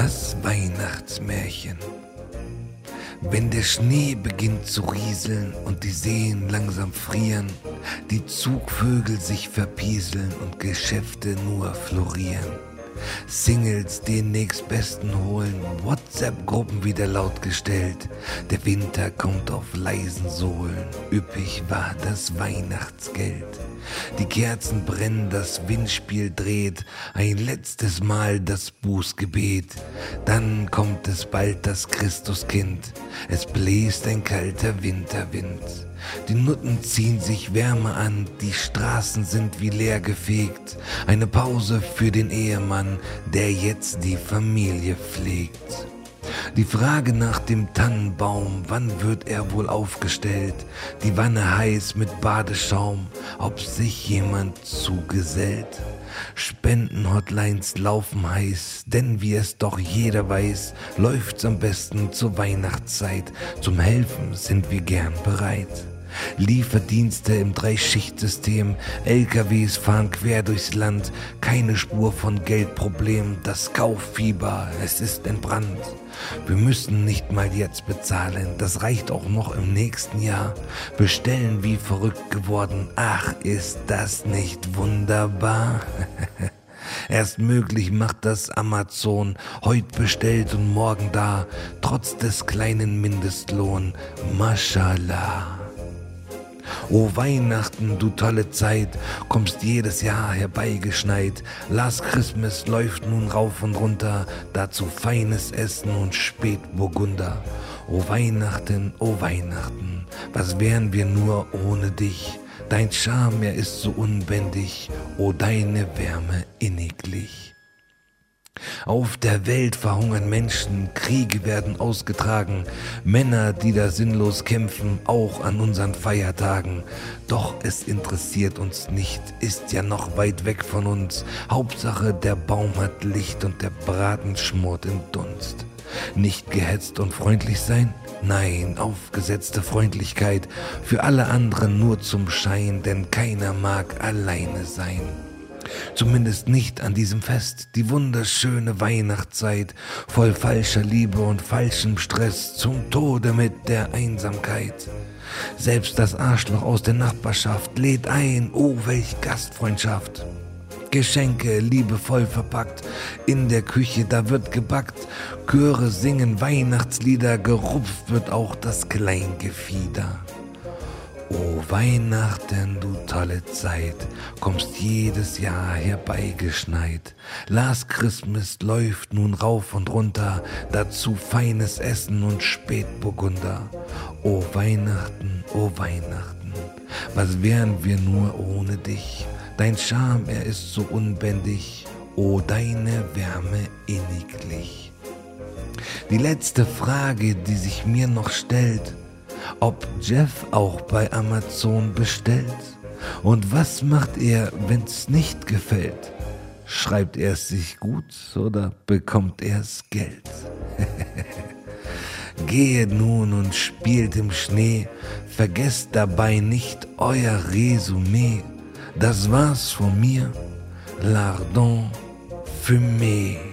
Das Weihnachtsmärchen. Wenn der Schnee beginnt zu rieseln und die Seen langsam frieren, die Zugvögel sich verpieseln und Geschäfte nur florieren, Singles den nächstbesten holen, WhatsApp-Gruppen wieder laut gestellt, der Winter kommt auf leisen Sohlen, üppig war das Weihnachtsgeld. Die Kerzen brennen, das Windspiel dreht, ein letztes Mal das Bußgebet. Dann kommt es bald das Christuskind, es bläst ein kalter Winterwind. Die Nutten ziehen sich Wärme an, die Straßen sind wie leer gefegt. Eine Pause für den Ehemann, der jetzt die Familie pflegt. Die Frage nach dem Tannenbaum, wann wird er wohl aufgestellt? Die Wanne heiß mit Badeschaum, ob sich jemand zugesellt? Spendenhotlines laufen heiß, denn wie es doch jeder weiß, läuft's am besten zur Weihnachtszeit. Zum Helfen sind wir gern bereit. Lieferdienste im Dreischichtsystem, LKWs fahren quer durchs Land, keine Spur von Geldproblem, das Kauffieber, es ist entbrannt. Wir müssen nicht mal jetzt bezahlen, das reicht auch noch im nächsten Jahr. Bestellen wie verrückt geworden, ach, ist das nicht wunderbar? Erst möglich macht das Amazon, heut bestellt und morgen da, trotz des kleinen Mindestlohn, Mashallah. O Weihnachten, du tolle Zeit, kommst jedes Jahr herbeigeschneit. Last Christmas läuft nun rauf und runter, dazu feines Essen und Spätburgunder. O Weihnachten, was wären wir nur ohne dich? Dein Charme, er ist so unbändig, o deine Wärme inniglich. Auf der Welt verhungern Menschen, Kriege werden ausgetragen, Männer, die da sinnlos kämpfen, auch an unseren Feiertagen. Doch es interessiert uns nicht, ist ja noch weit weg von uns. Hauptsache, der Baum hat Licht und der Braten schmort im Dunst. Nicht gehetzt und freundlich sein? Nein, aufgesetzte Freundlichkeit, für alle anderen nur zum Schein, denn keiner mag alleine sein. Zumindest nicht an diesem Fest, die wunderschöne Weihnachtszeit, voll falscher Liebe und falschem Stress, zum Tode mit der Einsamkeit. Selbst das Arschloch aus der Nachbarschaft lädt ein, oh welch Gastfreundschaft. Geschenke liebevoll verpackt, in der Küche da wird gebackt, Chöre singen Weihnachtslieder, gerupft wird auch das Kleingefieder. O Weihnachten, du tolle Zeit, kommst jedes Jahr herbeigeschneit. Last Christmas läuft nun rauf und runter, dazu feines Essen und Spätburgunder. O Weihnachten, was wären wir nur ohne dich? Dein Charme, er ist so unbändig, o deine Wärme inniglich. Die letzte Frage, die sich mir noch stellt, ob Jeff auch bei Amazon bestellt? Und was macht er, wenn's nicht gefällt? Schreibt er es sich gut oder bekommt er's Geld? Gehet nun und spielt im Schnee, vergesst dabei nicht euer Resümee. Das war's von mir, Lardon Fumé.